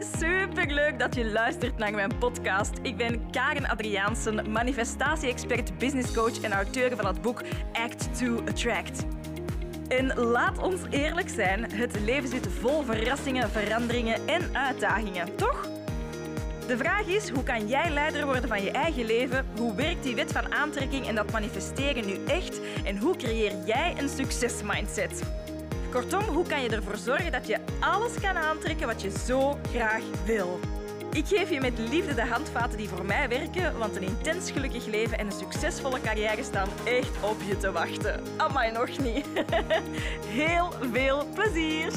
Superleuk dat je luistert naar mijn podcast. Ik ben Karen Adriaansen, manifestatie-expert, businesscoach en auteur van het boek Act to Attract. En laat ons eerlijk zijn, het leven zit vol verrassingen, veranderingen en uitdagingen, toch? De vraag is, hoe kan jij leider worden van je eigen leven? Hoe werkt die wet van aantrekking en dat manifesteren nu echt? En hoe creëer jij een succesmindset? Kortom, hoe kan je ervoor zorgen dat je alles kan aantrekken wat je zo graag wil? Ik geef je met liefde de handvaten die voor mij werken, want een intens gelukkig leven en een succesvolle carrière staan echt op je te wachten. Amai, nog niet. Heel veel plezier!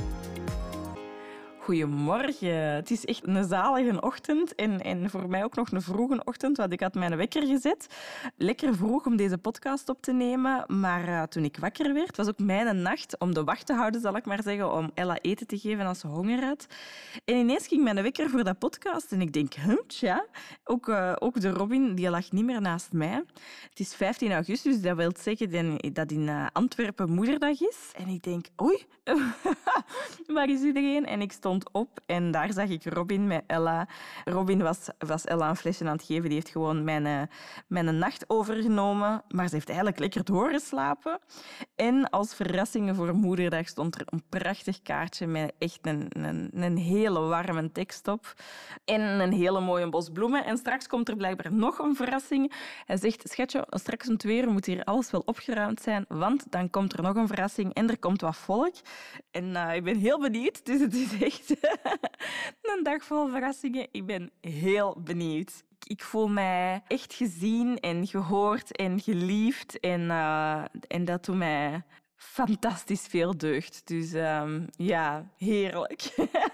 Goedemorgen. Het is echt een zalige ochtend en voor mij ook nog een vroege ochtend, want ik had mijn wekker gezet. Lekker vroeg om deze podcast op te nemen, maar toen ik wakker werd, was ook mijn nacht om de wacht te houden, zal ik maar zeggen, om Ella eten te geven als ze honger had. En ineens ging mijn wekker voor dat podcast en ik denk, tja, ook de Robin, die lag niet meer naast mij. Het is 15 augustus, dat wil zeggen dat in Antwerpen Moederdag is. En ik denk, oei, waar is iedereen? En ik stond op en daar zag ik Robin met Ella. Robin was Ella een flesje aan het geven. Die heeft gewoon mijn nacht overgenomen. Maar ze heeft eigenlijk lekker doorgeslapen. En als verrassing voor Moederdag stond er een prachtig kaartje met echt een hele warme tekst op. En een hele mooie bos bloemen. En straks komt er blijkbaar nog een verrassing. Hij zegt, schatje, straks om 2 uur moet hier alles wel opgeruimd zijn, want dan komt er nog een verrassing en er komt wat volk. En ik ben heel benieuwd. Dus het is echt een dag vol verrassingen. Ik ben heel benieuwd. Ik voel mij echt gezien en gehoord en geliefd. En dat doet mij fantastisch veel deugd. Dus ja, heerlijk.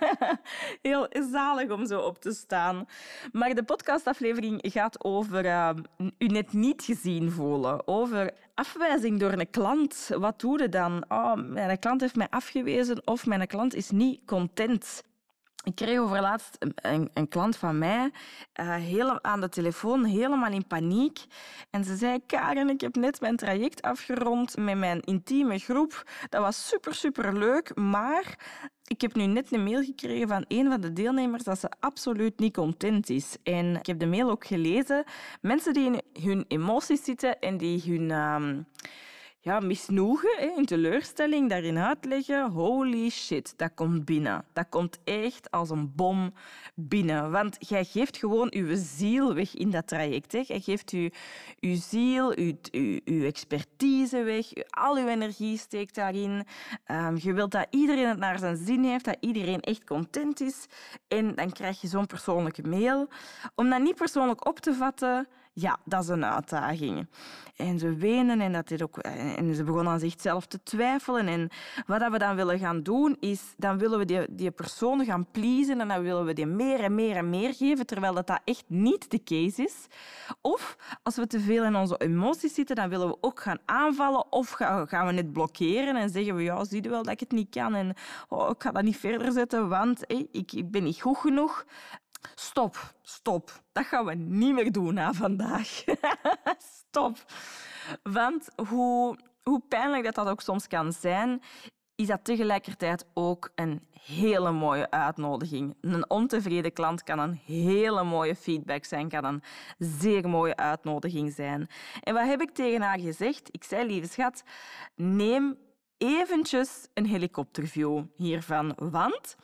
Heel zalig om zo op te staan. Maar de podcastaflevering gaat over u net niet gezien voelen. Over afwijzing door een klant. Wat doe je dan? Oh, mijn klant heeft mij afgewezen of mijn klant is niet content. Ik kreeg overlaatst een klant van mij aan de telefoon, helemaal in paniek. En ze zei, Karen, ik heb net mijn traject afgerond met mijn intieme groep. Dat was super, super leuk, maar ik heb nu net een mail gekregen van een van de deelnemers dat ze absoluut niet content is. En ik heb de mail ook gelezen. Mensen die in hun emoties zitten en die hun misnoegen, hun teleurstelling daarin uitleggen. Holy shit, dat komt binnen. Dat komt echt als een bom binnen. Want jij geeft gewoon je ziel weg in dat traject. Hè. Jij geeft je ziel, je expertise weg. Al je energie steekt daarin. Je wilt dat iedereen het naar zijn zin heeft, dat iedereen echt content is. En dan krijg je zo'n persoonlijke mail. Om dat niet persoonlijk op te vatten, ja, dat is een uitdaging. En ze wenen en ze begonnen aan zichzelf te twijfelen. En wat we dan willen gaan doen, is dan willen we die persoon gaan pleasen en dan willen we die meer en meer en meer geven, terwijl dat echt niet de case is. Of als we te veel in onze emoties zitten, dan willen we ook gaan aanvallen of gaan we net blokkeren en zeggen we, ja, zie je wel dat ik het niet kan en ik ga dat niet verder zetten, want ik ben niet goed genoeg. Stop. Dat gaan we niet meer doen na vandaag. Stop. Want hoe pijnlijk dat ook soms kan zijn, is dat tegelijkertijd ook een hele mooie uitnodiging. Een ontevreden klant kan een hele mooie feedback zijn, kan een zeer mooie uitnodiging zijn. En wat heb ik tegen haar gezegd? Ik zei, lieve schat, neem eventjes een helikopterview hiervan, want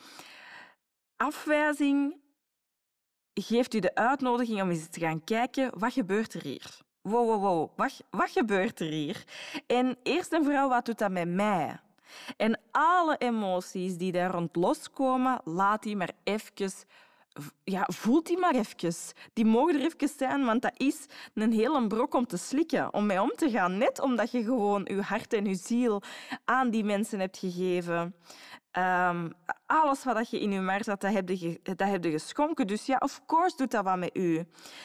afwijzing geeft u de uitnodiging om eens te gaan kijken, wat gebeurt er hier? Wow. Wat gebeurt er hier? En eerst en vooral, wat doet dat met mij? En alle emoties die daar rond loskomen, laat die maar even. Ja, voelt die maar even. Die mogen er even zijn, want dat is een hele brok om te slikken, om mee om te gaan. Net omdat je gewoon je hart en je ziel aan die mensen hebt gegeven. Alles wat je in je mars had, dat heb je geschonken. Dus ja, of course doet dat wat met u.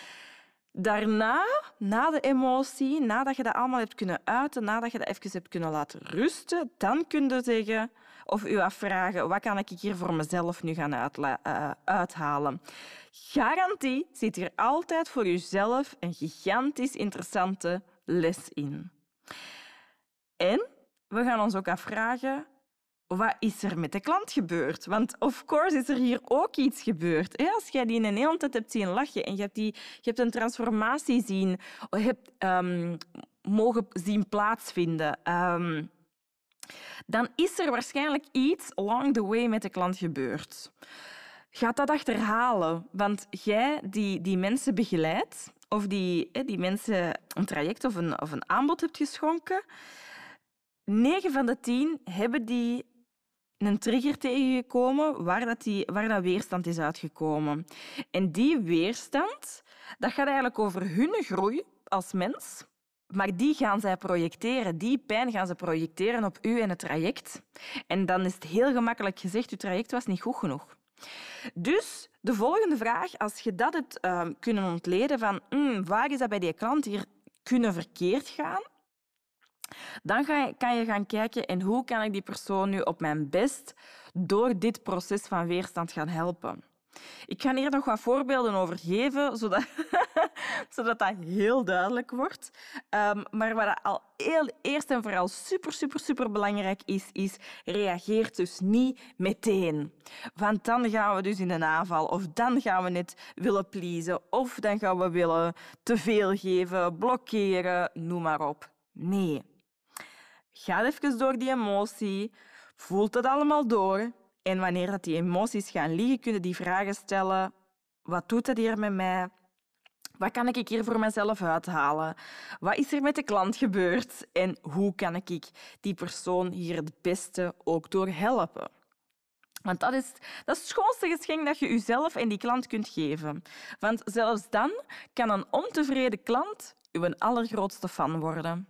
Daarna, na de emotie, nadat je dat allemaal hebt kunnen uiten, nadat je dat even hebt kunnen laten rusten, dan kun je zeggen of je afvragen, wat kan ik hier voor mezelf nu gaan uithalen? Garantie zit hier altijd voor jezelf een gigantisch interessante les in. En we gaan ons ook afvragen, wat is er met de klant gebeurd? Want of course is er hier ook iets gebeurd. Als jij die een hele tijd hebt zien lachen en je hebt een transformatie mogen zien plaatsvinden, dan is er waarschijnlijk iets along the way met de klant gebeurd. Gaat dat achterhalen, want jij die mensen begeleidt of die mensen een traject of een aanbod hebt geschonken, 9 van de 10 hebben die een trigger tegengekomen waar dat weerstand is uitgekomen. En die weerstand, dat gaat eigenlijk over hun groei als mens, maar die gaan zij projecteren. Die pijn gaan ze projecteren op u en het traject. En dan is het heel gemakkelijk gezegd, uw traject was niet goed genoeg. Dus de volgende vraag, als je dat hebt kunnen ontleden van waar is dat bij die klant hier kunnen verkeerd gaan, dan kan je gaan kijken en hoe kan ik die persoon nu op mijn best door dit proces van weerstand gaan helpen. Ik ga hier nog wat voorbeelden over geven, zodat dat heel duidelijk wordt. Maar wat al eerst en vooral super belangrijk is reageer dus niet meteen. Want dan gaan we dus in een aanval, of dan gaan we net willen pleasen, of dan gaan we willen te veel geven, blokkeren, noem maar op. Nee. Ga even door die emotie, voelt het allemaal door. En wanneer dat die emoties gaan liggen, kunnen die vragen stellen. Wat doet dat hier met mij? Wat kan ik hier voor mezelf uithalen? Wat is er met de klant gebeurd? En hoe kan ik die persoon hier het beste ook door helpen? Want dat is het schoonste geschenk dat je jezelf en die klant kunt geven. Want zelfs dan kan een ontevreden klant uw allergrootste fan worden.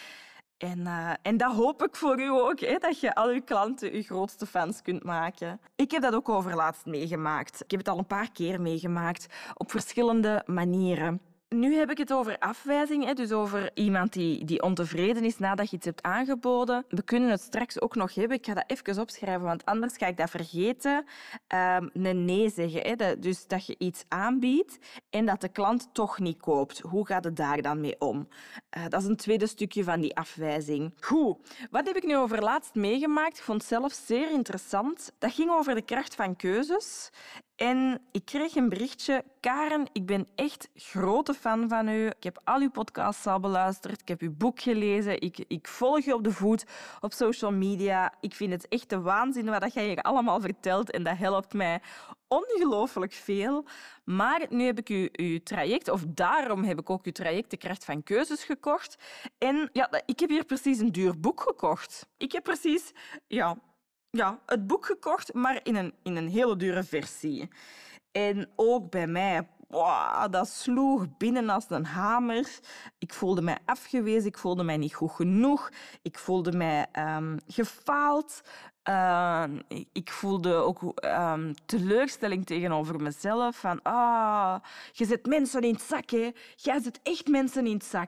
En dat hoop ik voor u ook, dat je al uw klanten uw grootste fans kunt maken. Ik heb dat ook overlaatst meegemaakt. Ik heb het al een paar keer meegemaakt, op verschillende manieren. Nu heb ik het over afwijzing, dus over iemand die ontevreden is nadat je iets hebt aangeboden. We kunnen het straks ook nog hebben. Ik ga dat even opschrijven, want anders ga ik dat vergeten. Een nee zeggen, dus dat je iets aanbiedt en dat de klant toch niet koopt. Hoe gaat het daar dan mee om? Dat is een tweede stukje van die afwijzing. Goed, wat heb ik nu overlaatst meegemaakt? Ik vond het zelf zeer interessant. Dat ging over de kracht van keuzes. En ik kreeg een berichtje. Karen, ik ben echt grote fan van u. Ik heb al uw podcasts al beluisterd. Ik heb uw boek gelezen. Ik volg je op de voet op social media. Ik vind het echt de waanzin wat jij hier allemaal vertelt. En dat helpt mij ongelooflijk veel. Maar nu heb ik uw traject, of daarom heb ik ook uw traject De Kracht van Keuzes gekocht. En ja, ik heb hier precies een duur boek gekocht. Ik heb precies... Ja, het boek gekocht, maar in een hele dure versie. En ook bij mij, dat sloeg binnen als een hamer. Ik voelde mij afgewezen, ik voelde mij niet goed genoeg. Ik voelde mij gefaald. Ik voelde ook teleurstelling tegenover mezelf. Van, je zet mensen in het zak, hè. Jij zet echt mensen in het zak.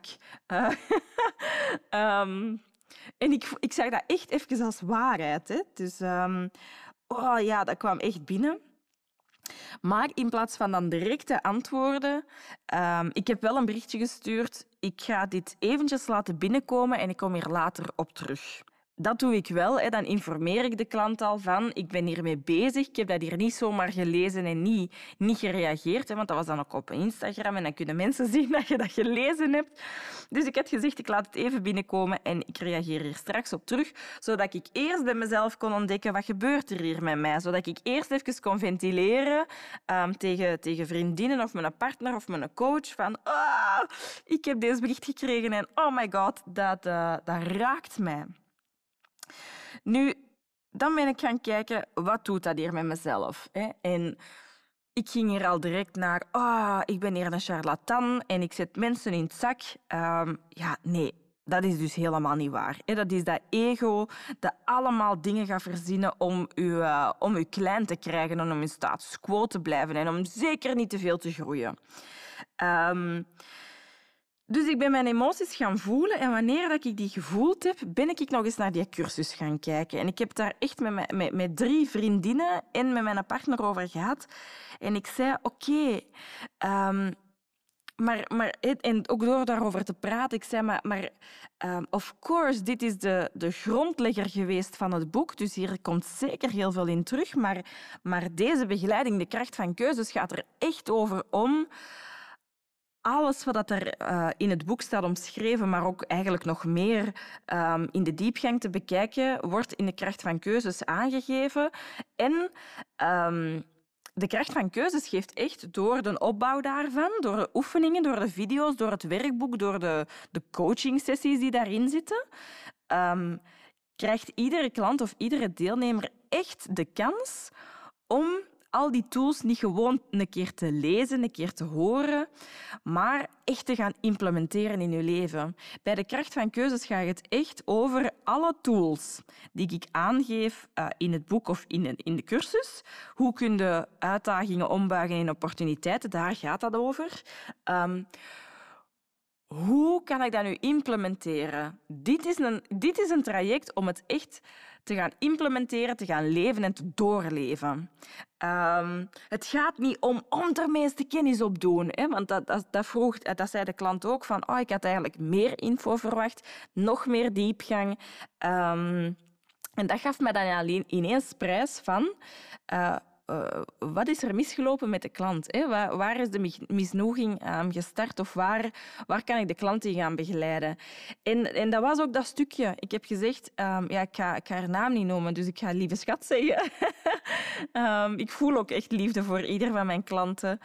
En ik zag dat echt even als waarheid. Hè. Dus dat kwam echt binnen. Maar in plaats van dan direct te antwoorden, ik heb wel een berichtje gestuurd. Ik ga dit eventjes laten binnenkomen en ik kom hier later op terug. Dat doe ik wel. Hè. Dan informeer ik de klant al van, ik ben hiermee bezig. Ik heb dat hier niet zomaar gelezen en niet gereageerd. Hè, want dat was dan ook op Instagram en dan kunnen mensen zien dat je dat gelezen hebt. Dus ik had gezegd, ik laat het even binnenkomen en ik reageer hier straks op terug, zodat ik eerst bij mezelf kon ontdekken wat gebeurt er hier met mij. Zodat ik eerst even kon ventileren tegen vriendinnen of mijn partner of mijn coach van ik heb deze bericht gekregen en oh my god, dat raakt mij. Nu, dan ben ik gaan kijken, wat doet dat hier met mezelf? Hè? En ik ging hier al direct naar, ik ben hier een charlatan en ik zet mensen in het zak. Nee, dat is dus helemaal niet waar. Hè? Dat is dat ego dat allemaal dingen gaat verzinnen om u klein te krijgen en om in status quo te blijven en om zeker niet te veel te groeien. Dus ik ben mijn emoties gaan voelen en wanneer ik die gevoeld heb, ben ik nog eens naar die cursus gaan kijken. En ik heb daar echt met 3 vriendinnen en met mijn partner over gehad. En ik zei, oké, En ook door daarover te praten, ik zei, of course, dit is de grondlegger geweest van het boek, dus hier komt zeker heel veel in terug. Maar deze begeleiding, de kracht van keuzes, gaat er echt over om alles wat er in het boek staat omschreven, maar ook eigenlijk nog meer in de diepgang te bekijken, wordt in de kracht van keuzes aangegeven. En de kracht van keuzes geeft echt door de opbouw daarvan, door de oefeningen, door de video's, door het werkboek, door de coachingsessies die daarin zitten, krijgt iedere klant of iedere deelnemer echt de kans om al die tools niet gewoon een keer te lezen, een keer te horen, maar echt te gaan implementeren in je leven. Bij de kracht van keuzes gaat het echt over alle tools die ik aangeef in het boek of in de cursus. Hoe kun je uitdagingen ombuigen in opportuniteiten? Daar gaat dat over. Hoe kan ik dat nu implementeren? Dit is een traject om het echt te gaan implementeren, te gaan leven en te doorleven. Het gaat niet om er meeste kennis op doen. Hè? Want dat zei de klant ook. Van, ik had eigenlijk meer info verwacht, nog meer diepgang. En dat gaf mij dan alleen ineens prijs van... wat is er misgelopen met de klant? Hè? Waar is de misnoeging gestart? Of waar kan ik de klant in gaan begeleiden? En dat was ook dat stukje. Ik heb gezegd, ik ga haar naam niet noemen, dus ik ga lieve schat zeggen. Ik voel ook echt liefde voor ieder van mijn klanten.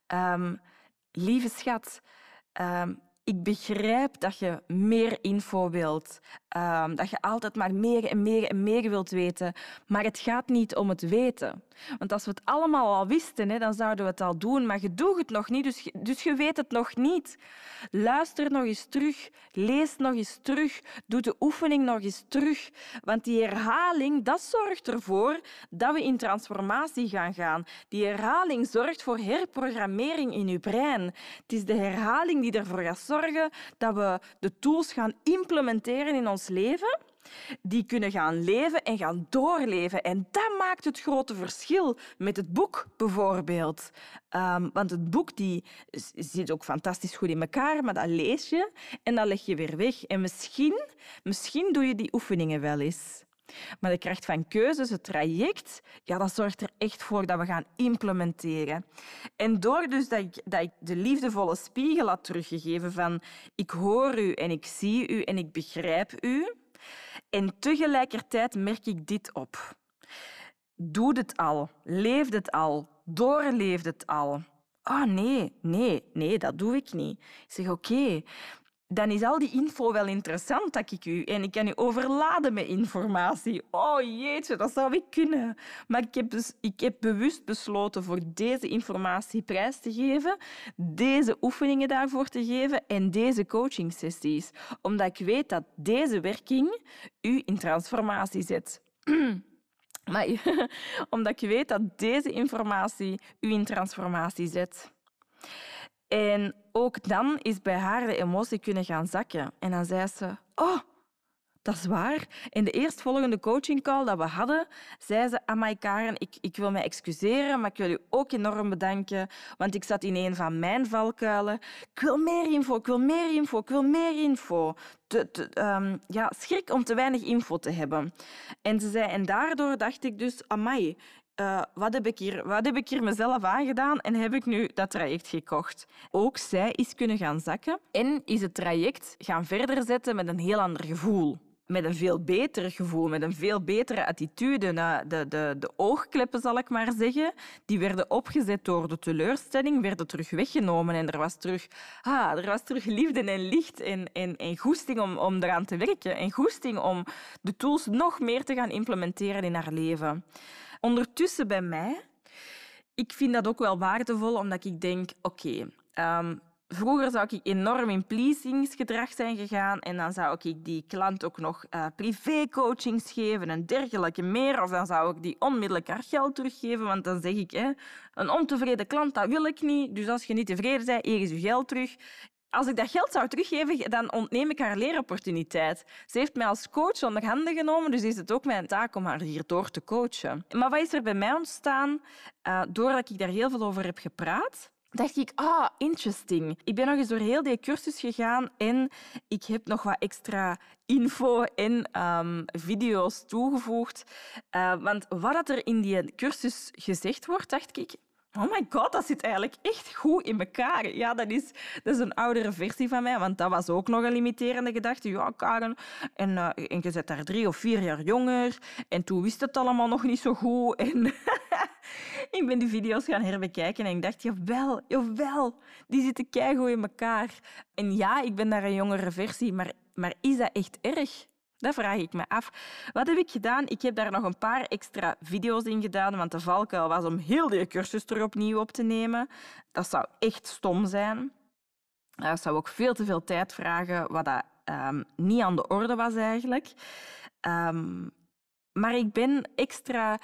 Lieve schat, ik begrijp dat je meer info wilt. Dat je altijd maar meer en meer en meer wilt weten. Maar het gaat niet om het weten. Want als we het allemaal al wisten, dan zouden we het al doen. Maar je doet het nog niet, dus je weet het nog niet. Luister nog eens terug. Lees nog eens terug. Doe de oefening nog eens terug. Want die herhaling, dat zorgt ervoor dat we in transformatie gaan. Die herhaling zorgt voor herprogrammering in je brein. Het is de herhaling die ervoor gaat zorgen dat we de tools gaan implementeren in ons leven, die kunnen gaan leven en gaan doorleven. En dat maakt het grote verschil met het boek bijvoorbeeld. Want het boek die zit ook fantastisch goed in elkaar, maar dat lees je en dat leg je weer weg. En misschien doe je die oefeningen wel eens. Maar de kracht van keuzes, het traject, dat zorgt er echt voor dat we gaan implementeren. En door dus dat ik de liefdevolle spiegel had teruggegeven van ik hoor u en ik zie u en ik begrijp u. En tegelijkertijd merk ik dit op. Doe het al, leef het al, doorleef het al. Nee, dat doe ik niet. Ik zeg oké. Dan is al die info wel interessant dat ik u... En ik kan u overladen met informatie. Oh jeetje, dat zou ik kunnen. Maar ik heb bewust besloten voor deze informatie prijs te geven, deze oefeningen daarvoor te geven en deze coachingsessies. Omdat ik weet dat deze werking u in transformatie zet. Maar omdat ik weet dat deze informatie u in transformatie zet. En ook dan is bij haar de emotie kunnen gaan zakken. En dan zei ze, dat is waar. In de eerstvolgende coachingcall dat we hadden, zei ze, amai Karen, ik wil mij excuseren, maar ik wil u ook enorm bedanken, want ik zat in een van mijn valkuilen. Ik wil meer info. Schrik om te weinig info te hebben. En ze zei, en daardoor dacht ik dus, amai, wat heb ik hier mezelf aangedaan en heb ik nu dat traject gekocht. Ook zij is kunnen gaan zakken en is het traject gaan verder zetten met een heel ander gevoel. Met een veel beter gevoel, met een veel betere attitude. De oogkleppen, zal ik maar zeggen, die werden opgezet door de teleurstelling, werden terug weggenomen en er was terug liefde en licht en goesting om eraan te werken en goesting om de tools nog meer te gaan implementeren in haar leven. Ondertussen bij mij, ik vind dat ook wel waardevol, omdat ik denk, vroeger zou ik enorm in pleasingsgedrag zijn gegaan en dan zou ik die klant ook nog privécoachings geven en dergelijke meer. Of dan zou ik die onmiddellijk haar geld teruggeven, want dan zeg ik, een ontevreden klant, dat wil ik niet. Dus als je niet tevreden bent, hier is je geld terug. Als ik dat geld zou teruggeven, dan ontneem ik haar leeropportuniteit. Ze heeft mij als coach onder handen genomen, dus is het ook mijn taak om haar hierdoor te coachen. Maar wat is er bij mij ontstaan? Doordat ik daar heel veel over heb gepraat, dacht ik, interesting. Ik ben nog eens door heel die cursus gegaan en ik heb nog wat extra info en video's toegevoegd. Want wat er in die cursus gezegd wordt, dacht ik, oh my god, dat zit eigenlijk echt goed in elkaar. Ja, dat is een oudere versie van mij, want dat was ook nog een limiterende gedachte. Ja, Karen, en je bent daar 3 of 4 jaar jonger en toen wist het allemaal nog niet zo goed. En ik ben die video's gaan herbekijken en ik dacht, jawel, die zitten keigoed in elkaar. En ja, ik ben daar een jongere versie, maar is dat echt erg? Dat vraag ik me af. Wat heb ik gedaan? Ik heb daar nog een paar extra video's in gedaan, want de valkuil was om heel die cursus terug opnieuw op te nemen. Dat zou echt stom zijn. Dat zou ook veel te veel tijd vragen, wat dat niet aan de orde was eigenlijk. Maar ik ben extra...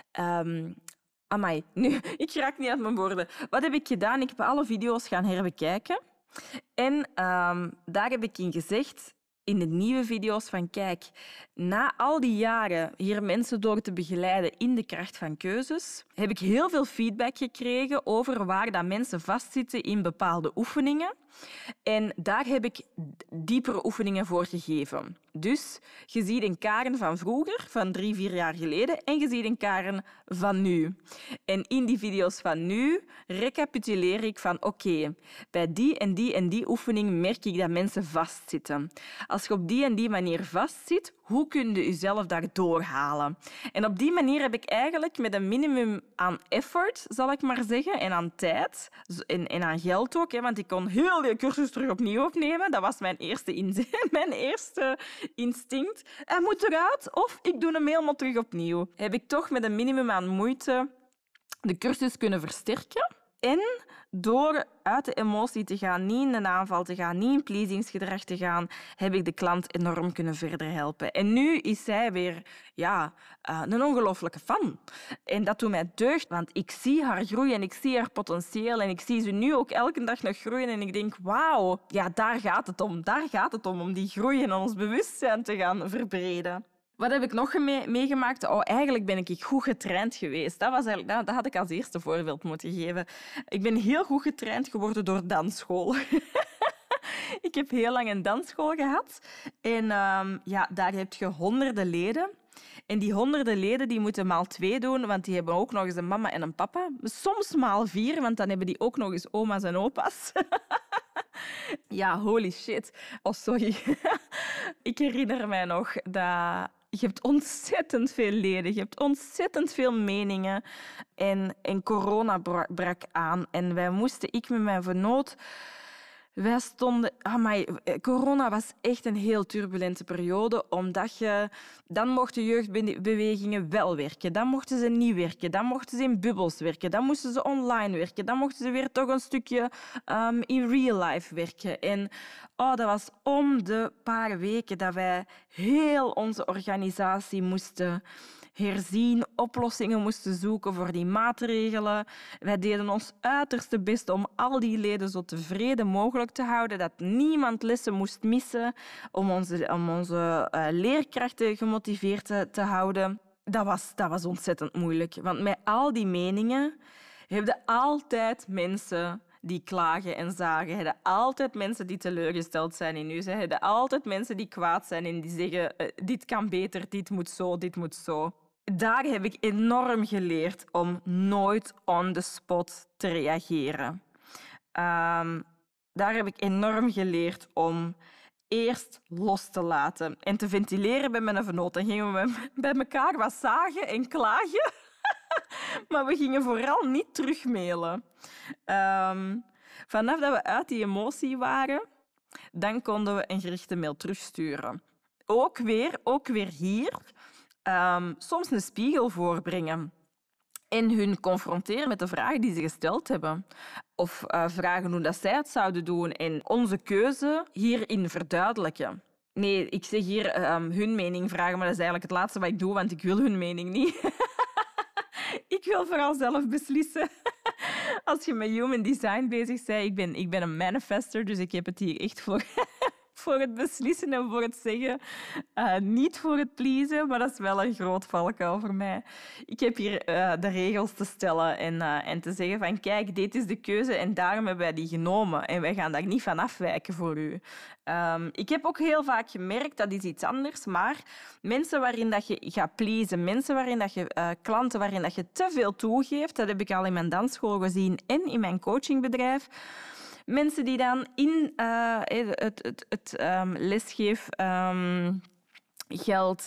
Amai, nu, ik raak niet uit mijn woorden. Wat heb ik gedaan? Ik heb alle video's gaan herbekijken. En daar heb ik in gezegd, in de nieuwe video's, van kijk, na al die jaren hier mensen door te begeleiden in de kracht van keuzes, heb ik heel veel feedback gekregen over waar dat mensen vastzitten in bepaalde oefeningen. En daar heb ik diepere oefeningen voor gegeven. Dus je ziet een Karen van vroeger, van 3, 4 jaar geleden, en je ziet een Karen van nu. En in die video's van nu recapituleer ik van oké, bij die en die en die oefening merk ik dat mensen vastzitten. Als je op die en die manier vastzit, hoe kun je jezelf daar doorhalen? En op die manier heb ik eigenlijk met een minimum aan effort, zal ik maar zeggen, en aan tijd, en aan geld ook, want ik kon heel die cursus terug opnieuw opnemen. Dat was mijn eerste instinct. Hij moet eruit of ik doe hem helemaal terug opnieuw. Heb ik toch met een minimum aan moeite de cursus kunnen versterken. En door uit de emotie te gaan, niet in een aanval te gaan, niet in pleasingsgedrag te gaan, heb ik de klant enorm kunnen verder helpen. En nu is zij weer een ongelooflijke fan. En dat doet mij deugd, want ik zie haar groeien en ik zie haar potentieel en ik zie ze nu ook elke dag nog groeien en ik denk, wauw, ja, daar gaat het om. Daar gaat het om die groei en ons bewustzijn te gaan verbreden. Wat heb ik nog meegemaakt? Eigenlijk ben ik goed getraind geweest. Dat had ik als eerste voorbeeld moeten geven. Ik ben heel goed getraind geworden door dansschool. Ik heb heel lang een dansschool gehad. En daar heb je honderden leden. En die honderden leden die moeten maal 2 doen, want die hebben ook nog eens een mama en een papa. Soms maal 4, want dan hebben die ook nog eens oma's en opa's. Ja, holy shit. Oh, sorry. Ik herinner mij nog dat... Je hebt ontzettend veel leden, je hebt ontzettend veel meningen. En corona brak aan. En ik met mijn vernoot... Wij stonden... corona was echt een heel turbulente periode, omdat dan mochten jeugdbewegingen wel werken. Dan mochten ze niet werken. Dan mochten ze in bubbels werken. Dan moesten ze online werken. Dan mochten ze weer toch een stukje in real life werken. En dat was om de paar weken dat wij heel onze organisatie moesten herzien, oplossingen moesten zoeken voor die maatregelen. Wij deden ons uiterste best om al die leden zo tevreden mogelijk te houden, dat niemand lessen moest missen, om onze leerkrachten gemotiveerd te houden. Dat was ontzettend moeilijk, want met al die meningen heb je altijd mensen die klagen en zagen. Je hebt altijd mensen die teleurgesteld zijn in u. Je hebt altijd mensen die kwaad zijn en die zeggen dit kan beter, dit moet zo, dit moet zo. Daar heb ik enorm geleerd om nooit on the spot te reageren. Daar heb ik enorm geleerd om eerst los te laten en te ventileren bij mijn vernoot. Dan gingen we bij elkaar wat zagen en klagen. Maar we gingen vooral niet terugmailen. Vanaf dat we uit die emotie waren, dan konden we een gerichte mail terugsturen. Ook weer hier. Soms een spiegel voorbrengen en hun confronteren met de vragen die ze gesteld hebben. Of vragen hoe dat zij het zouden doen en onze keuze hierin verduidelijken. Nee, ik zeg hier hun mening vragen, maar dat is eigenlijk het laatste wat ik doe, want ik wil hun mening niet. Ik wil vooral zelf beslissen. Als je met human design bezig bent, ik ben een manifester, dus ik heb het hier echt voor het beslissen en voor het zeggen. Niet voor het pleasen, maar dat is wel een groot valkuil voor mij. Ik heb hier de regels te stellen en te zeggen van kijk, dit is de keuze en daarom hebben wij die genomen. En wij gaan daar niet van afwijken voor u. Ik heb ook heel vaak gemerkt, dat is iets anders, maar mensen waarin dat je gaat pleasen, mensen waarin dat je klanten waarin dat je te veel toegeeft, dat heb ik al in mijn dansschool gezien en in mijn coachingbedrijf. Mensen die dan in het lesgeef geld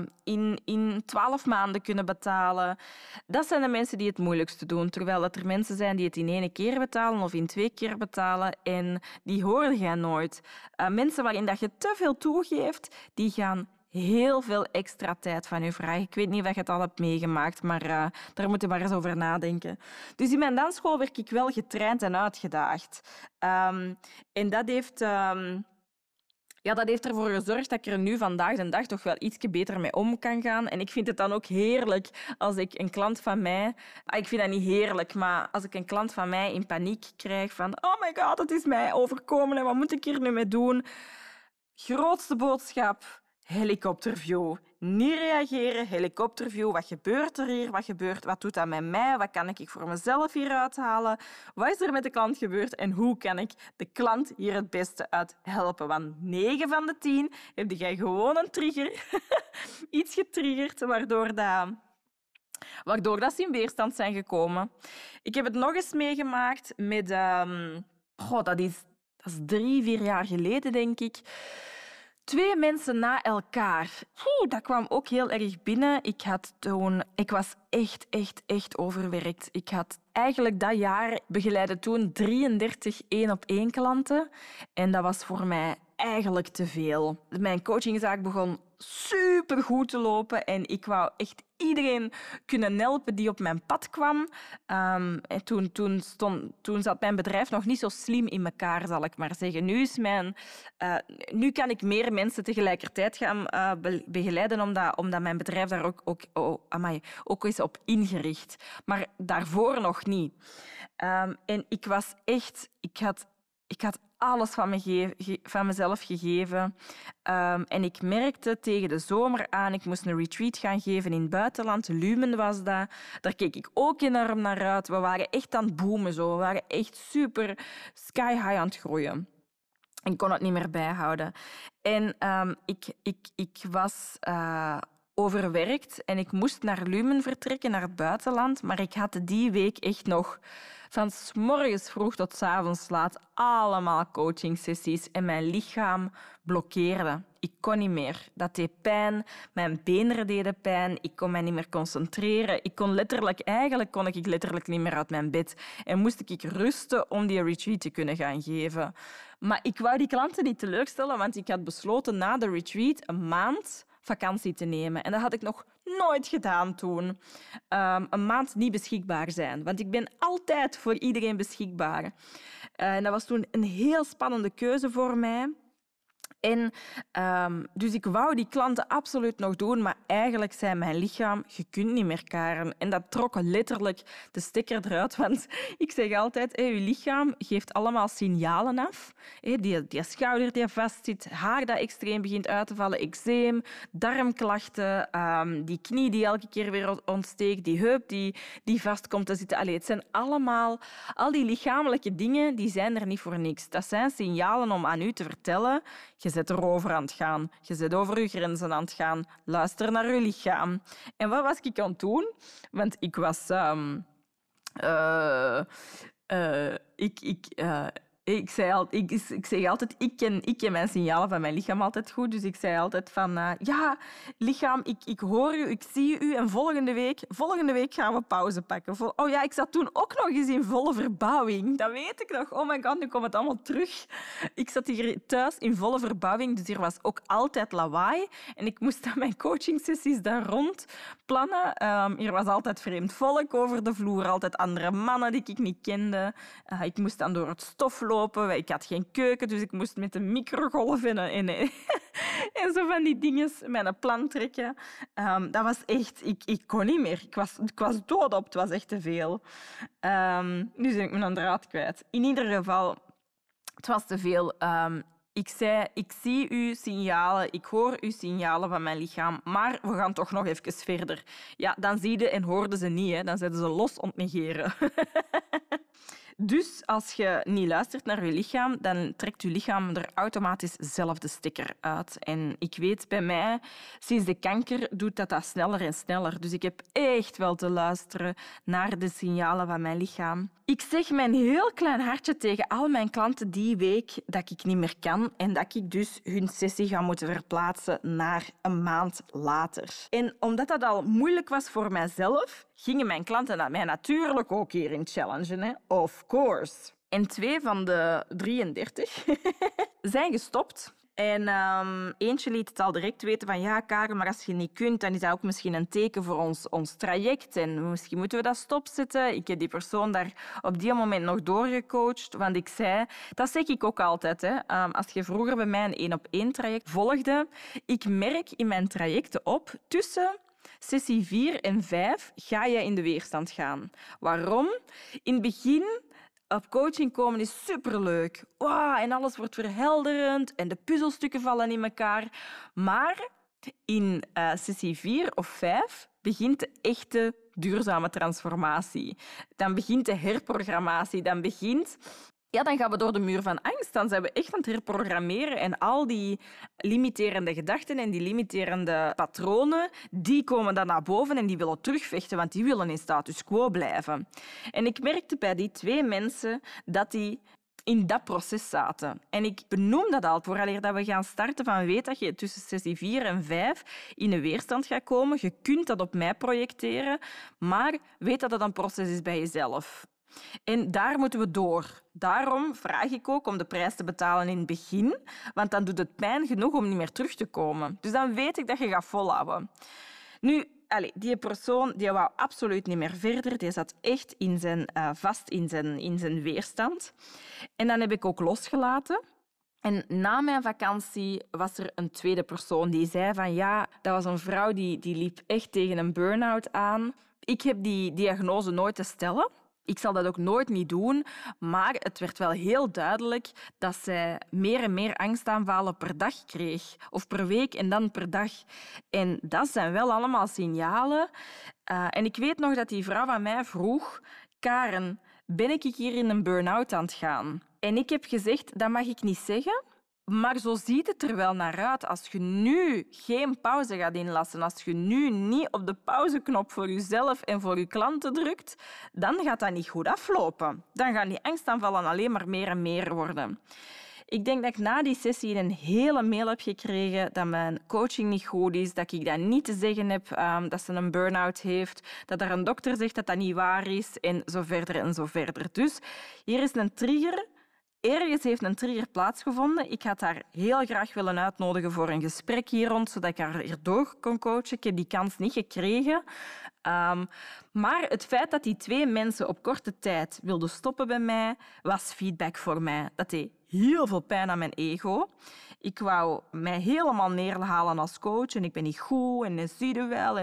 in 12 maanden kunnen betalen. Dat zijn de mensen die het moeilijkste doen. Terwijl dat er mensen zijn die het in 1 keer betalen of in 2 keer betalen. En die hoor je nooit. Mensen waarin dat je te veel toegeeft, die gaan heel veel extra tijd van je vragen. Ik weet niet of je het al hebt meegemaakt, maar daar moet je maar eens over nadenken. Dus in mijn dansschool werd ik wel getraind en uitgedaagd. En dat heeft... dat heeft ervoor gezorgd dat ik er nu vandaag de dag toch wel iets beter mee om kan gaan. En ik vind het dan ook heerlijk als ik een klant van mij... Ik vind dat niet heerlijk, maar als ik een klant van mij in paniek krijg van oh my god, het is mij overkomen en wat moet ik hier nu mee doen? Grootste boodschap... Helikopterview. Niet reageren, helikopterview. Wat gebeurt er hier? Wat doet dat met mij? Wat kan ik voor mezelf hieruit halen? Wat is er met de klant gebeurd? En hoe kan ik de klant hier het beste uit helpen? Want 9 van de 10 heb jij gewoon een trigger. Iets getriggerd, waardoor dat ze in weerstand zijn gekomen. Ik heb het nog eens meegemaakt met... dat is 3-4 jaar geleden, denk ik. 2 mensen na elkaar. Dat kwam ook heel erg binnen. Ik was echt overwerkt. Ik had eigenlijk dat jaar begeleide toen 33 1-op-1 klanten. En dat was voor mij eigenlijk te veel. Mijn coachingzaak begon supergoed te lopen en ik wou echt iedereen kunnen helpen die op mijn pad kwam. En toen zat mijn bedrijf nog niet zo slim in elkaar, zal ik maar zeggen. Nu kan ik meer mensen tegelijkertijd gaan begeleiden, omdat mijn bedrijf daar ook is op ingericht. Maar daarvoor nog niet. En ik was echt... Ik had alles van mezelf gegeven. En ik merkte tegen de zomer aan, ik moest een retreat gaan geven in het buitenland. Lumen was dat. Daar keek ik ook enorm naar uit. We waren echt aan het boomen. Zo. We waren echt super sky high aan het groeien. Ik kon het niet meer bijhouden. En ik was... overwerkt en ik moest naar Lumen vertrekken, naar het buitenland. Maar ik had die week echt nog van 's morgens vroeg tot 's avonds laat allemaal coachingsessies en mijn lichaam blokkeerde. Ik kon niet meer. Dat deed pijn. Mijn benen deden pijn. Ik kon mij niet meer concentreren. Eigenlijk kon ik letterlijk niet meer uit mijn bed. En moest ik rusten om die retreat te kunnen gaan geven. Maar ik wou die klanten niet teleurstellen, want ik had besloten na de retreat een maand vakantie te nemen. En dat had ik nog nooit gedaan toen. Een maand niet beschikbaar zijn. Want ik ben altijd voor iedereen beschikbaar. En dat was toen een heel spannende keuze voor mij. En dus ik wou die klanten absoluut nog doen, maar eigenlijk zei mijn lichaam, je kunt niet meer, Karen. En dat trok letterlijk de stekker eruit, want ik zeg altijd, je lichaam geeft allemaal signalen af. Die schouder die vastzit, haar dat extreem begint uit te vallen, eczeem, darmklachten, die knie die elke keer weer ontsteekt, die heup die vast komt te zitten. Het zijn allemaal, al die lichamelijke dingen, die zijn er niet voor niks. Dat zijn signalen om aan u te vertellen, je bent erover aan het gaan. Je bent over je grenzen aan het gaan. Luister naar je lichaam. En wat was ik aan het doen? Want ik was... Ik zeg altijd, ik ken mijn signalen van mijn lichaam altijd goed. Dus ik zei altijd van, ja, lichaam, ik hoor u, ik zie u. En volgende week gaan we pauze pakken. Oh ja, ik zat toen ook nog eens in volle verbouwing. Dat weet ik nog. Oh my god, nu komt het allemaal terug. Ik zat hier thuis in volle verbouwing, dus er was ook altijd lawaai. En ik moest dan mijn coachingsessies daar rond plannen. Er was altijd vreemd volk over de vloer, altijd andere mannen die ik niet kende. Ik moest dan door het stof lopen. Ik had geen keuken, dus ik moest met een microgolf en zo van die dingen mijn plan trekken. Dat was echt... Ik kon niet meer. Ik was doodop. Het was echt te veel. Nu ben ik mijn draad kwijt. In ieder geval, het was te veel. Ik zei, ik zie uw signalen, ik hoor uw signalen van mijn lichaam, maar we gaan toch nog even verder. Ja, dan zie je en hoorden ze niet, hè. Dan zetten ze los ontnegeren. Dus als je niet luistert naar je lichaam, dan trekt je lichaam er automatisch zelf de stekker uit. En ik weet bij mij, sinds de kanker doet dat sneller en sneller. Dus ik heb echt wel te luisteren naar de signalen van mijn lichaam. Ik zeg mijn heel klein hartje tegen al mijn klanten die week dat ik niet meer kan en dat ik dus hun sessie ga moeten verplaatsen naar een maand later. En omdat dat al moeilijk was voor mijzelf, gingen mijn klanten mij natuurlijk ook hierin challengen. Hè? Of course. En 2 van de 33 zijn gestopt. En eentje liet het al direct weten van ja, Karen, maar als je niet kunt, dan is dat ook misschien een teken voor ons traject. En misschien moeten we dat stopzetten. Ik heb die persoon daar op die moment nog doorgecoacht. Want ik zei, dat zeg ik ook altijd. Hè. Als je vroeger bij mij een 1-op-1 traject volgde, ik merk in mijn trajecten op tussen sessie 4 en 5 ga je in de weerstand gaan. Waarom? In het begin op coaching komen is superleuk. Wow, en alles wordt verhelderend en de puzzelstukken vallen in elkaar. Maar in sessie 4 of 5 begint de echte duurzame transformatie. Dan begint de herprogrammatie. Dan gaan we door de muur van angst. Dan zijn we echt aan het herprogrammeren. En al die limiterende gedachten en die limiterende patronen, die komen dan naar boven en die willen terugvechten, want die willen in status quo blijven. En ik merkte bij die 2 mensen dat die in dat proces zaten. En ik benoem dat al vooraleer dat we gaan starten van weet dat je tussen sessie 4 en 5 in een weerstand gaat komen. Je kunt dat op mij projecteren, maar weet dat dat een proces is bij jezelf. En daar moeten we door. Daarom vraag ik ook om de prijs te betalen in het begin, want dan doet het pijn genoeg om niet meer terug te komen. Dus dan weet ik dat je gaat volhouden. Nu, die persoon die wou absoluut niet meer verder. Die zat echt vast in zijn weerstand. En dan heb ik ook losgelaten. En na mijn vakantie was er een tweede persoon die zei van ja, dat was een vrouw die liep echt tegen een burn-out aan. Ik heb die diagnose nooit te stellen. Ik zal dat ook nooit niet doen, maar het werd wel heel duidelijk dat zij meer en meer angstaanvallen per dag kreeg. Of per week en dan per dag. En dat zijn wel allemaal signalen. En ik weet nog dat die vrouw van mij vroeg, Karen, ben ik hier in een burn-out aan het gaan? En ik heb gezegd, dat mag ik niet zeggen. Maar zo ziet het er wel naar uit. Als je nu geen pauze gaat inlassen, als je nu niet op de pauzeknop voor jezelf en voor je klanten drukt, dan gaat dat niet goed aflopen. Dan gaan die angstaanvallen alleen maar meer en meer worden. Ik denk dat ik na die sessie een hele mail heb gekregen dat mijn coaching niet goed is, dat ik dat niet te zeggen heb, dat ze een burn-out heeft, dat er een dokter zegt dat dat niet waar is en zo verder en zo verder. Dus hier is een trigger. Ergens heeft een trigger plaatsgevonden. Ik had haar heel graag willen uitnodigen voor een gesprek hier rond, zodat ik haar erdoor kon coachen. Ik heb die kans niet gekregen. Maar het feit dat die 2 mensen op korte tijd wilden stoppen bij mij, was feedback voor mij. Dat deed heel veel pijn aan mijn ego. Ik wou mij helemaal neerhalen als coach en ik ben niet goed en zie je wel.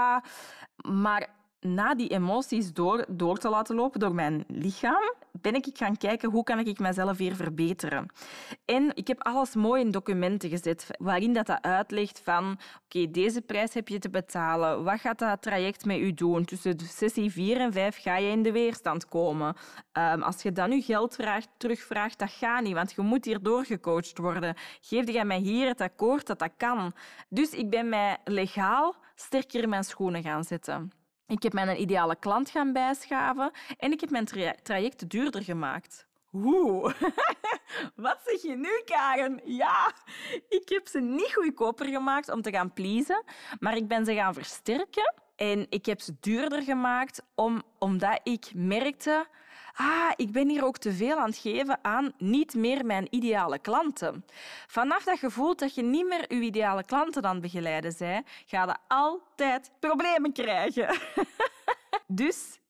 Maar na die emoties door te laten lopen door mijn lichaam, ben ik gaan kijken hoe kan ik mezelf hier verbeteren. En ik heb alles mooi in documenten gezet, waarin dat uitlegt van oké, deze prijs heb je te betalen. Wat gaat dat traject met u doen? Tussen sessie 4 en 5 ga je in de weerstand komen. Als je dan je geld terugvraagt, dat gaat niet, want je moet hierdoor gecoacht worden. Geef jij mij hier het akkoord dat dat kan? Dus ik ben mij legaal sterker in mijn schoenen gaan zetten. Ik heb mijn ideale klant gaan bijschaven en ik heb mijn traject duurder gemaakt. Oeh, wat zeg je nu, Karen? Ja, ik heb ze niet goedkoper gemaakt om te gaan pleasen, maar ik ben ze gaan versterken en ik heb ze duurder gemaakt omdat ik merkte, ik ben hier ook te veel aan het geven aan niet meer mijn ideale klanten. Vanaf dat je voelt dat je niet meer je ideale klanten aan het begeleiden bent, ga je altijd problemen krijgen. Dus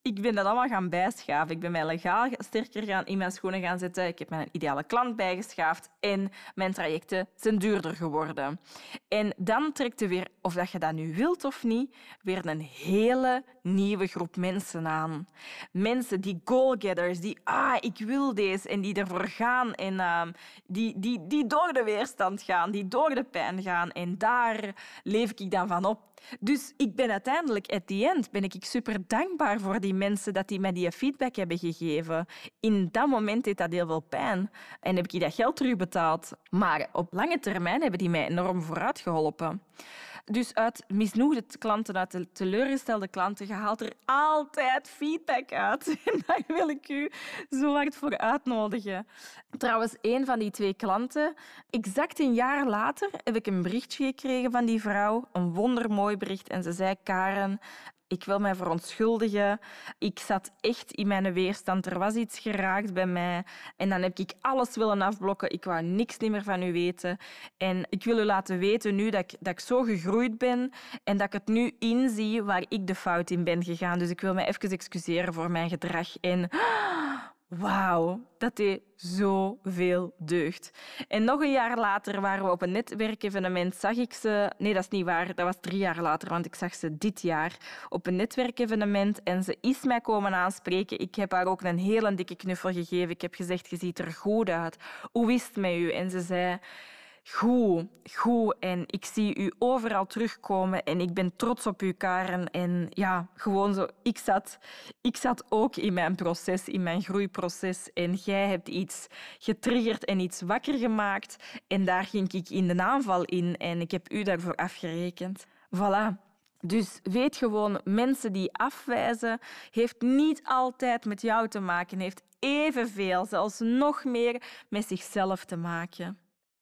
ik ben dat allemaal gaan bijschaven. Ik ben mij legaal sterker in mijn schoenen gaan zetten. Ik heb mijn ideale klant bijgeschaafd en mijn trajecten zijn duurder geworden. En dan trekt er weer, of dat je dat nu wilt of niet, weer een hele nieuwe groep mensen aan. Mensen die goalgetters, die ik wil deze en die ervoor gaan en die door de weerstand gaan, die door de pijn gaan. En daar leef ik dan van op. Dus ik ben uiteindelijk, at the end, ben ik super dankbaar voor die mensen dat die mij die feedback hebben gegeven. In dat moment deed dat heel veel pijn en heb ik dat geld terugbetaald. Maar op lange termijn hebben die mij enorm vooruit geholpen. Dus uit misnoegde klanten, uit de teleurgestelde klanten, je haalt er altijd feedback uit. En daar wil ik u zo hard voor uitnodigen. Trouwens, een van die 2 klanten, exact een jaar later heb ik een berichtje gekregen van die vrouw. Een wondermooi bericht. En ze zei, Karen, ik wil mij verontschuldigen. Ik zat echt in mijn weerstand. Er was iets geraakt bij mij. En dan heb ik alles willen afblokken. Ik wou niks meer van u weten. En ik wil u laten weten nu dat ik zo gegroeid ben en dat ik het nu inzie waar ik de fout in ben gegaan. Dus ik wil mij even excuseren voor mijn gedrag. En wauw, dat deed zoveel deugd. En nog een jaar later waren we op een netwerkevenement. Zag ik ze... Nee, dat is niet waar. Dat was 3 jaar later, want ik zag ze dit jaar op een netwerkevenement. En ze is mij komen aanspreken. Ik heb haar ook een hele dikke knuffel gegeven. Ik heb gezegd, je ziet er goed uit. Hoe is het met u? En ze zei... Goed. En ik zie u overal terugkomen en ik ben trots op u, Karen. En ja, gewoon zo. Ik zat ook in mijn proces, in mijn groeiproces. En jij hebt iets getriggerd en iets wakker gemaakt. En daar ging ik in de aanval in en ik heb u daarvoor afgerekend. Voilà. Dus weet gewoon, mensen die afwijzen, heeft niet altijd met jou te maken. Heeft evenveel, zelfs nog meer, met zichzelf te maken.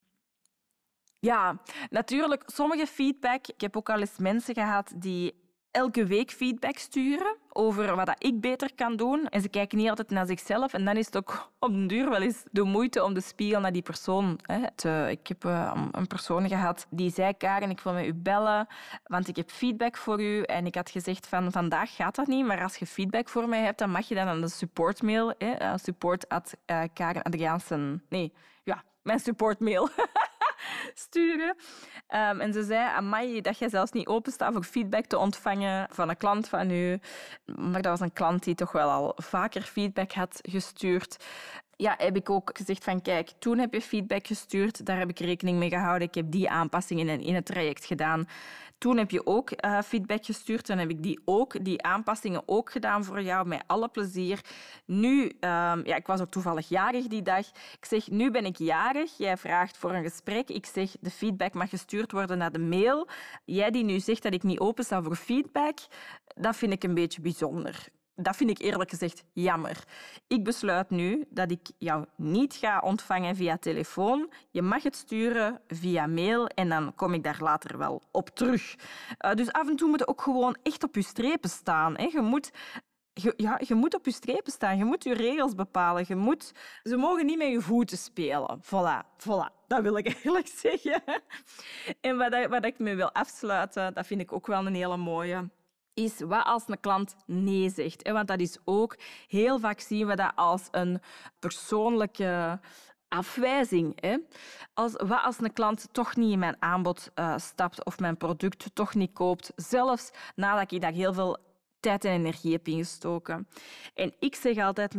Ja, natuurlijk, sommige feedback... Ik heb ook al eens mensen gehad die elke week feedback sturen over wat ik beter kan doen. En ze kijken niet altijd naar zichzelf. En dan is het ook op den duur wel eens de moeite om de spiegel naar die persoon. Ik heb een persoon gehad die zei, Karen, ik wil met u bellen, want ik heb feedback voor u. En ik had gezegd van, vandaag gaat dat niet, maar als je feedback voor mij hebt, dan mag je dat aan de supportmail, support@Karen mijn supportmail sturen. En ze zei, amai, dat jij zelfs niet openstaat voor feedback te ontvangen van een klant van u. Maar dat was een klant die toch wel al vaker feedback had gestuurd. Ja, heb ik ook gezegd van, kijk, toen heb je feedback gestuurd, daar heb ik rekening mee gehouden. Ik heb die aanpassingen in het traject gedaan. Toen heb je ook feedback gestuurd, dan heb ik die aanpassingen ook gedaan voor jou, met alle plezier. Nu, ik was ook toevallig jarig die dag. Ik zeg, nu ben ik jarig, jij vraagt voor een gesprek. Ik zeg, de feedback mag gestuurd worden naar de mail. Jij die nu zegt dat ik niet opensta voor feedback, dat vind ik een beetje bijzonder. Dat vind ik eerlijk gezegd jammer. Ik besluit nu dat ik jou niet ga ontvangen via telefoon. Je mag het sturen via mail en dan kom ik daar later wel op terug. Dus af en toe moet je ook gewoon echt op je strepen staan. Hè. Je moet op je strepen staan. Je moet je regels bepalen. Ze mogen niet met je voeten spelen. Voilà. Dat wil ik eigenlijk zeggen. En wat ik me wil afsluiten, dat vind ik ook wel een hele mooie, is wat als een klant nee zegt. Want dat is ook... Heel vaak zien we dat als een persoonlijke afwijzing. Wat als een klant toch niet in mijn aanbod stapt of mijn product toch niet koopt, zelfs nadat ik daar heel veel tijd en energie heb ingestoken. En ik zeg altijd,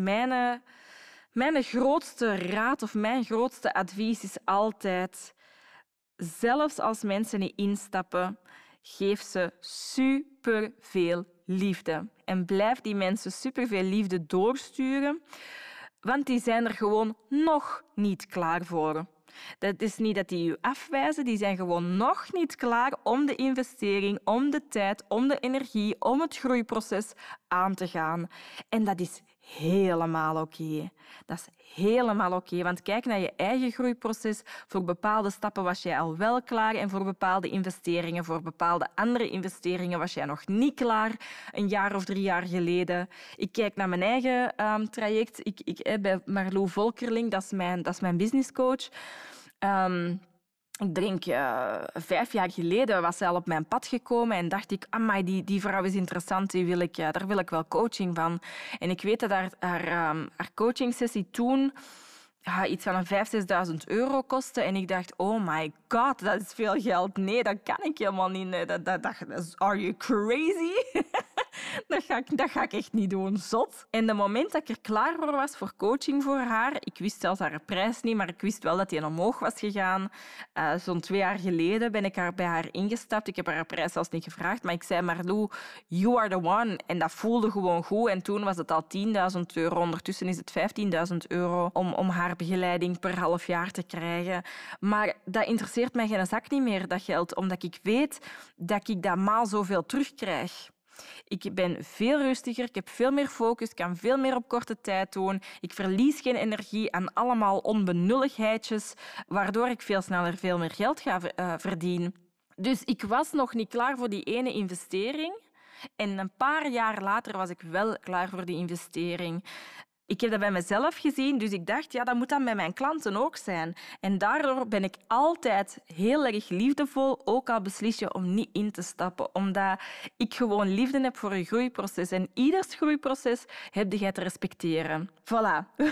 mijn grootste raad of mijn grootste advies is altijd, zelfs als mensen niet instappen, geef ze superveel liefde. En blijf die mensen superveel liefde doorsturen, want die zijn er gewoon nog niet klaar voor. Dat is niet dat die u afwijzen, die zijn gewoon nog niet klaar om de investering, om de tijd, om de energie, om het groeiproces aan te gaan. En dat is helemaal oké. Dat is helemaal oké, want kijk naar je eigen groeiproces. Voor bepaalde stappen was jij al wel klaar en voor bepaalde investeringen, voor bepaalde andere investeringen was jij nog niet klaar een jaar of 3 jaar geleden. Ik kijk naar mijn eigen traject. Bij Marlou Volkerling, dat is mijn businesscoach. Ik denk 5 jaar geleden was zij al op mijn pad gekomen en dacht ik, amai, die vrouw is interessant, daar wil ik wel coaching van. En ik weet dat haar coachingsessie toen iets van 5.000-6.000 euro kostte. En ik dacht, oh my god, dat is veel geld. Nee, dat kan ik helemaal niet. Nee, are you crazy? Dat ga ik echt niet doen, zot. En het moment dat ik er klaar voor was voor coaching voor haar, ik wist zelfs haar prijs niet, maar ik wist wel dat die omhoog was gegaan. Zo'n 2 jaar geleden ben ik bij haar ingestapt. Ik heb haar prijs zelfs niet gevraagd, maar ik zei, Marlou, you are the one. En dat voelde gewoon goed. En toen was het al 10.000 euro. Ondertussen is het 15.000 euro om haar begeleiding per half jaar te krijgen. Maar dat interesseert mij geen zak niet meer, dat geld, omdat ik weet dat ik dat maal zoveel terugkrijg. Ik ben veel rustiger, ik heb veel meer focus, ik kan veel meer op korte tijd doen. Ik verlies geen energie aan allemaal onbenulligheidjes, waardoor ik veel sneller veel meer geld ga verdienen. Dus ik was nog niet klaar voor die ene investering. En een paar jaar later was ik wel klaar voor die investering. Ik heb dat bij mezelf gezien, dus ik dacht, ja, dat moet dan bij mijn klanten ook zijn. En daardoor ben ik altijd heel erg liefdevol, ook al beslis je om niet in te stappen. Omdat ik gewoon liefde heb voor een groeiproces. En ieders groeiproces heb je te respecteren. Voilà.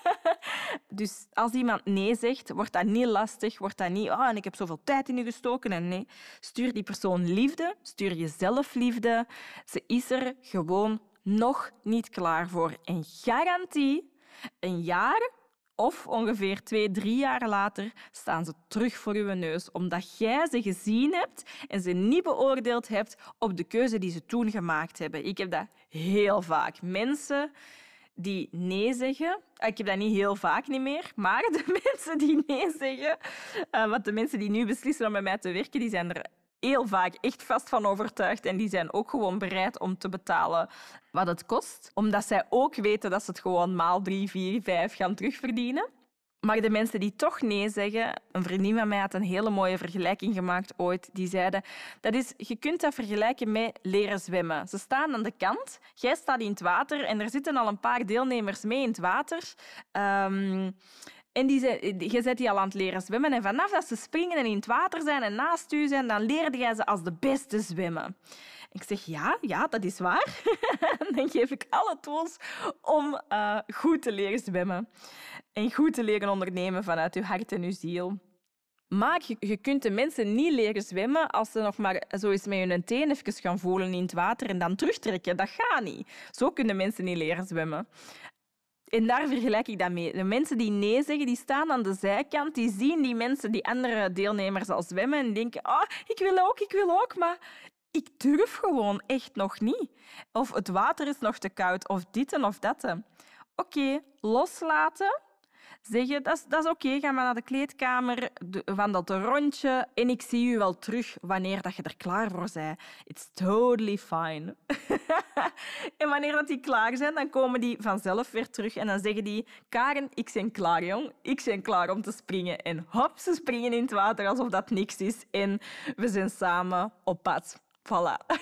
Dus als iemand nee zegt, wordt dat niet lastig, wordt dat niet, en ik heb zoveel tijd in je gestoken. En nee, stuur die persoon liefde, stuur jezelf liefde. Ze is er gewoon nog niet klaar voor. En garantie, een jaar of ongeveer 2-3 jaar later staan ze terug voor je neus, omdat jij ze gezien hebt en ze niet beoordeeld hebt op de keuze die ze toen gemaakt hebben. Ik heb dat heel vaak. Mensen die nee zeggen. Ik heb dat niet heel vaak niet meer, maar de mensen die nee zeggen, want de mensen die nu beslissen om met mij te werken, die zijn er heel vaak echt vast van overtuigd en die zijn ook gewoon bereid om te betalen wat het kost. Omdat zij ook weten dat ze het gewoon maal 3, 4, 5 gaan terugverdienen. Maar de mensen die toch nee zeggen... Een vriendin van mij had een hele mooie vergelijking gemaakt ooit. Die zeiden, je kunt dat vergelijken met leren zwemmen. Ze staan aan de kant, jij staat in het water en er zitten al een paar deelnemers mee in het water. En je zet die al aan het leren zwemmen. En vanaf dat ze springen en in het water zijn en naast u zijn, dan leerde jij ze als de beste zwemmen. Ik zeg, ja, dat is waar. Dan geef ik alle tools om goed te leren zwemmen. En goed te leren ondernemen vanuit je hart en je ziel. Maar je kunt de mensen niet leren zwemmen als ze nog maar zo eens met hun teen even gaan voelen in het water en dan terugtrekken. Dat gaat niet. Zo kunnen mensen niet leren zwemmen. En daar vergelijk ik dat mee. De mensen die nee zeggen, die staan aan de zijkant, die zien die mensen, die andere deelnemers al zwemmen en denken, ik wil ook, maar ik durf gewoon echt nog niet. Of het water is nog te koud, of dit of dat. Oké, loslaten. Zeggen, dat is oké, ga maar naar de kleedkamer, wandel een rondje en ik zie je wel terug wanneer dat je er klaar voor bent. It's totally fine. En wanneer dat die klaar zijn, dan komen die vanzelf weer terug en dan zeggen die, Karen, ik ben klaar, jong. Ik ben klaar om te springen. En hop, ze springen in het water alsof dat niks is en we zijn samen op pad. Voilà.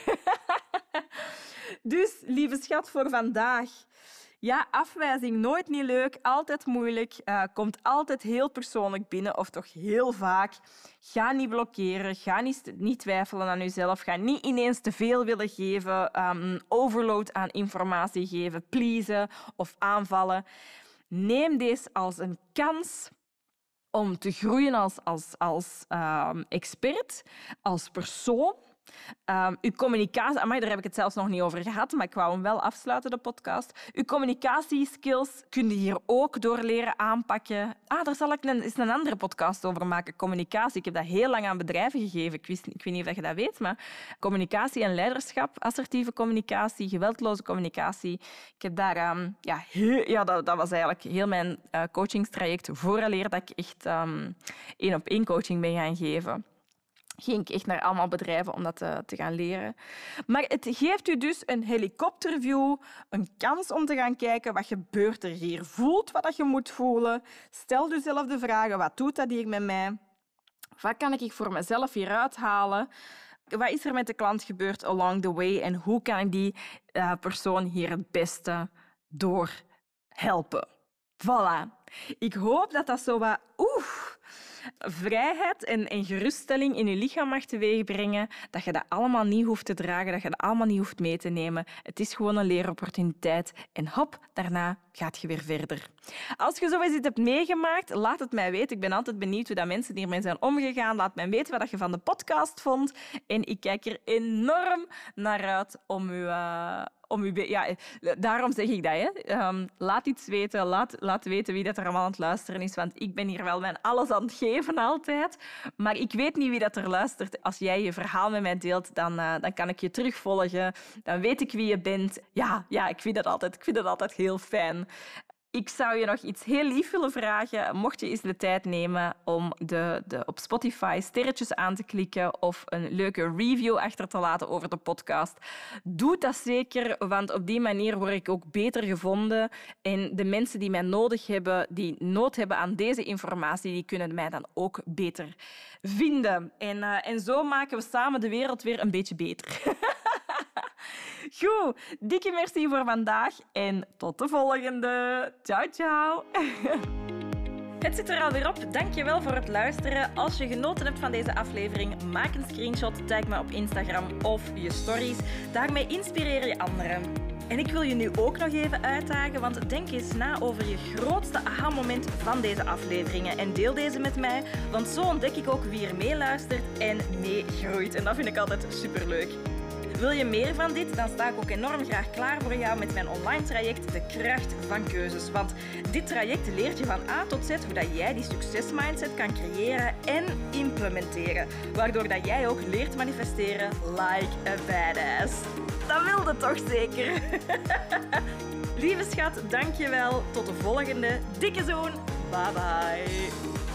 Dus, lieve schat, voor vandaag... Ja, afwijzing, nooit niet leuk, altijd moeilijk, komt altijd heel persoonlijk binnen, of toch heel vaak. Ga niet blokkeren, ga niet twijfelen aan jezelf, ga niet ineens te veel willen geven, overload aan informatie geven, pleasen of aanvallen. Neem deze als een kans om te groeien als expert, als persoon. Uw communicatie... Amai, daar heb ik het zelfs nog niet over gehad, maar ik wou hem wel afsluiten, de podcast. Uw communicatieskills kun je hier ook door leren aanpakken. Daar zal ik eens een andere podcast over maken. Communicatie. Ik heb dat heel lang aan bedrijven gegeven. Ik weet niet of je dat weet, maar communicatie en leiderschap, assertieve communicatie, geweldloze communicatie. Ik heb daar... dat was eigenlijk heel mijn coachingstraject vooraleer dat ik echt 1-op-1 coaching ben gaan geven. Ging ik echt naar allemaal bedrijven om dat te gaan leren. Maar het geeft u dus een helikopterview, een kans om te gaan kijken wat gebeurt er hier. Voelt wat je moet voelen. Stel jezelf de vragen, wat doet dat hier met mij? Wat kan ik voor mezelf hieruit halen? Wat is er met de klant gebeurd along the way? En hoe kan ik die persoon hier het beste door helpen? Voilà. Ik hoop dat dat zo wat... vrijheid en geruststelling in je lichaam mag teweegbrengen, dat je dat allemaal niet hoeft te dragen, dat je dat allemaal niet hoeft mee te nemen. Het is gewoon een leeropportuniteit. En hop, daarna gaat je weer verder. Als je zo eens iets hebt meegemaakt, laat het mij weten. Ik ben altijd benieuwd hoe dat mensen hiermee zijn omgegaan. Laat mij weten wat je van de podcast vond. En ik kijk er enorm naar uit om u... daarom zeg ik dat. Hè. Laat iets weten. Laat weten wie dat er allemaal aan het luisteren is. Want ik ben hier wel mijn alles aan het geven altijd. Maar ik weet niet wie dat er luistert. Als jij je verhaal met mij deelt, dan kan ik je terugvolgen. Dan weet ik wie je bent. Ja, ik vind dat altijd heel fijn. Ik zou je nog iets heel lief willen vragen. Mocht je eens de tijd nemen om op Spotify sterretjes aan te klikken of een leuke review achter te laten over de podcast, doe dat zeker, want op die manier word ik ook beter gevonden. En de mensen die mij nodig hebben, die nood hebben aan deze informatie, die kunnen mij dan ook beter vinden. En zo maken we samen de wereld weer een beetje beter. Goed, dikke merci voor vandaag en tot de volgende. Ciao, ciao. Het zit er alweer op. Dank je wel voor het luisteren. Als je genoten hebt van deze aflevering, maak een screenshot, tag me op Instagram of je stories. Daarmee inspireer je anderen. En ik wil je nu ook nog even uitdagen, want denk eens na over je grootste aha-moment van deze afleveringen en deel deze met mij, want zo ontdek ik ook wie er meeluistert en meegroeit. En dat vind ik altijd superleuk. Wil je meer van dit? Dan sta ik ook enorm graag klaar voor jou met mijn online traject De Kracht van Keuzes. Want dit traject leert je van A tot Z hoe dat jij die succesmindset kan creëren en implementeren. Waardoor dat jij ook leert manifesteren like a badass. Dat wilde toch zeker? Lieve schat, dank je wel. Tot de volgende. Dikke zoen. Bye bye.